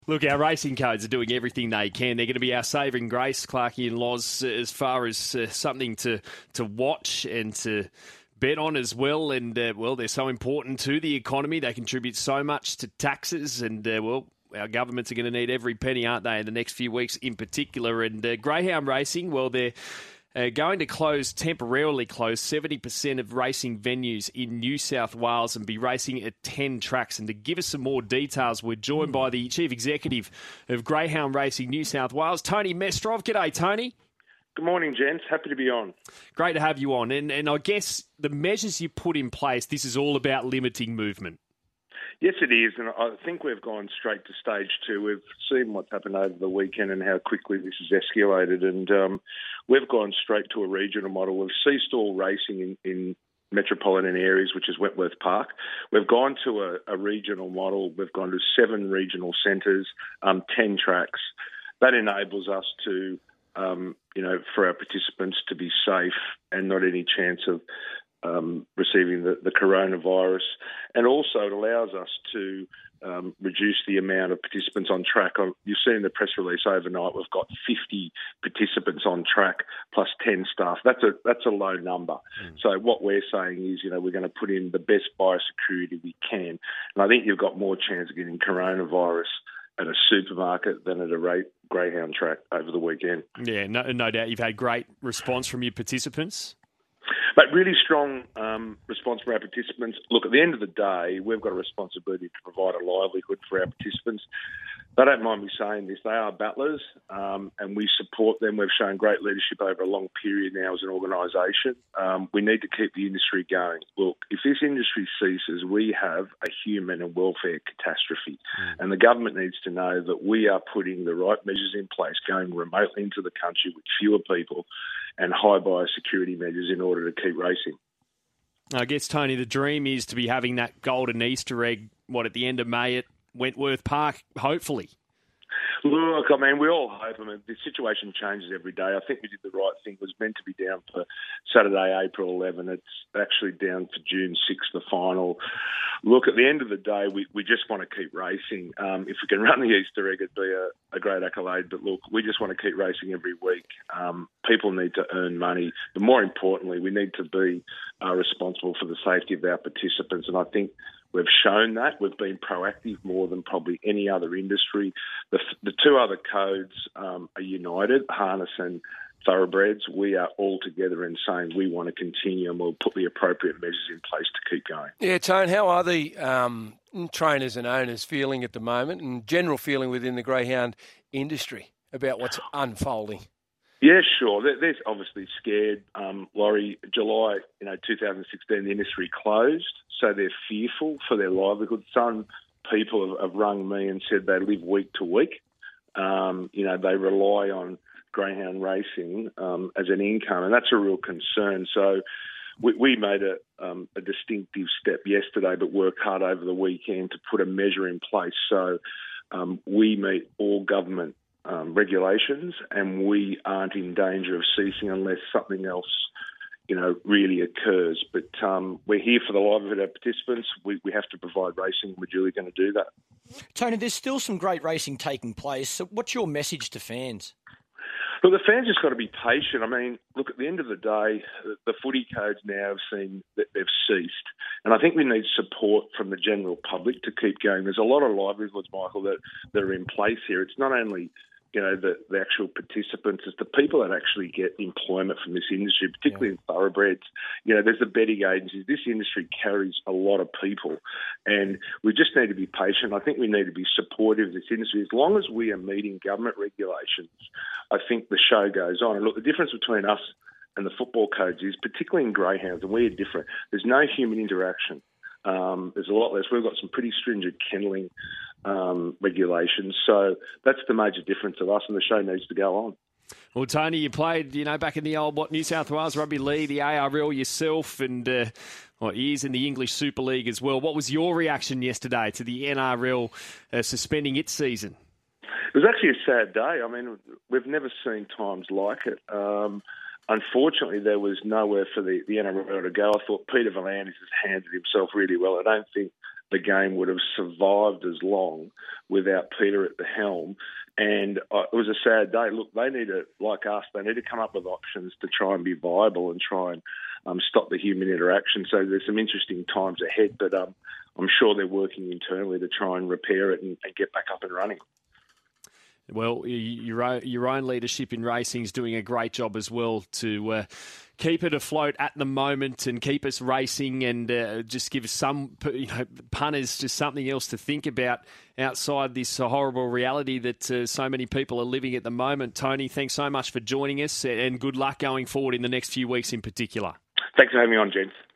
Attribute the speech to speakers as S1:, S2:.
S1: Look, our racing codes are doing everything they can. They're going to be our saving grace, Clarkie and Loz, as far as something to watch and to bet on as well. And, they're so important to the economy. They contribute so much to taxes. And, our governments are going to need every penny, aren't they, in the next few weeks in particular. And greyhound racing, well, they're going to temporarily close 70% of racing venues in New South Wales and be racing at 10 tracks. And to give us some more details, we're joined by the Chief Executive of Greyhound Racing New South Wales, Tony Mestrov. G'day, Tony.
S2: Good morning, gents. Happy to be on.
S1: Great to have you on. And I guess the measures you put in place, this is all about limiting movement.
S2: Yes, it is, and I think we've gone straight to stage 2. We've seen what's happened over the weekend and how quickly this has escalated, and we've gone straight to a regional model. We've ceased all racing in metropolitan areas, which is Wentworth Park. We've gone to a regional model. We've gone to 7 regional centres, 10 tracks. That enables us to, for our participants to be safe and not any chance of receiving the coronavirus. And also it allows us to reduce the amount of participants on track. You've seen the press release overnight, we've got 50 participants on track plus 10 staff. That's a low number. So what we're saying is, we're going to put in the best biosecurity we can. And I think you've got more chance of getting coronavirus at a supermarket than at a greyhound track over the weekend.
S1: Yeah, no doubt. You've had great response from your participants.
S2: But really strong response from our participants. Look, at the end of the day, we've got a responsibility to provide a livelihood for our participants. They don't mind me saying this. They are battlers, and we support them. We've shown great leadership over a long period now as an organisation. We need to keep the industry going. Look, if this industry ceases, we have a human and welfare catastrophe. And the government needs to know that we are putting the right measures in place, going remotely into the country with fewer people and high biosecurity measures in order to keep racing.
S1: I guess, Tony, the dream is to be having that golden Easter egg, at the end of May at Wentworth Park, hopefully.
S2: Look, we all hope. The situation changes every day. I think we did the right thing. It was meant to be down for Saturday, April 11. It's actually down for June 6, the final. Look, at the end of the day, we just want to keep racing. If we can run the Easter egg, it'd be a great accolade. But look, we just want to keep racing every week. People need to earn money. But more importantly, we need to be responsible for the safety of our participants. And I think we've shown that. We've been proactive more than probably any other industry. The 2 other codes are united, harness and thoroughbreds. We are all together in saying we want to continue, and we'll put the appropriate measures in place to keep going.
S3: Yeah, Tone, how are the trainers and owners feeling at the moment, and general feeling within the greyhound industry about what's unfolding?
S2: Yeah, sure. They're obviously scared. Laurie, July 2016, the industry closed, so they're fearful for their livelihood. Some people have rung me and said they live week to week. They rely on greyhound racing as an income, and that's a real concern. So we made a distinctive step yesterday, but worked hard over the weekend to put a measure in place. So we meet all government regulations, and we aren't in danger of ceasing unless something else, really occurs. But we're here for the livelihood of our participants. We have to provide racing. We're duly going to do that.
S4: Tony, there's still some great racing taking place. So what's your message to fans?
S2: Look, the fans just got to be patient. Look, at the end of the day, the footy codes now have seen that they've ceased. And I think we need support from the general public to keep going. There's a lot of livelihoods, Michael, that are in place here. It's not only the actual participants, it's the people that actually get employment from this industry, particularly in thoroughbreds. There's the betting agencies. This industry carries a lot of people, and we just need to be patient. I think we need to be supportive of this industry. As long as we are meeting government regulations, I think the show goes on. And look, the difference between us and the football codes is, particularly in greyhounds, and we're different, there's no human interaction. There's a lot less. We've got some pretty stringent kenneling regulations. So that's the major difference of us, and the show needs to go on.
S1: Well, Tony, you played, back in the old New South Wales Rugby League, the ARL yourself, and years in the English Super League as well. What was your reaction yesterday to the NRL suspending its season?
S2: It was actually a sad day. We've never seen times like it. Unfortunately, there was nowhere for the NRL to go. I thought Peter V'landys has handled himself really well. I don't think the game would have survived as long without Peter at the helm. And it was a sad day. Look, they need to, like us, they need to come up with options to try and be viable and try and stop the human interaction. So there's some interesting times ahead, but I'm sure they're working internally to try and repair it and get back up and running.
S1: Well, your own leadership in racing is doing a great job as well to keep it afloat at the moment and keep us racing and just give some punters just something else to think about outside this horrible reality that so many people are living at the moment. Tony, thanks so much for joining us and good luck going forward in the next few weeks in particular.
S2: Thanks for having me on, gents.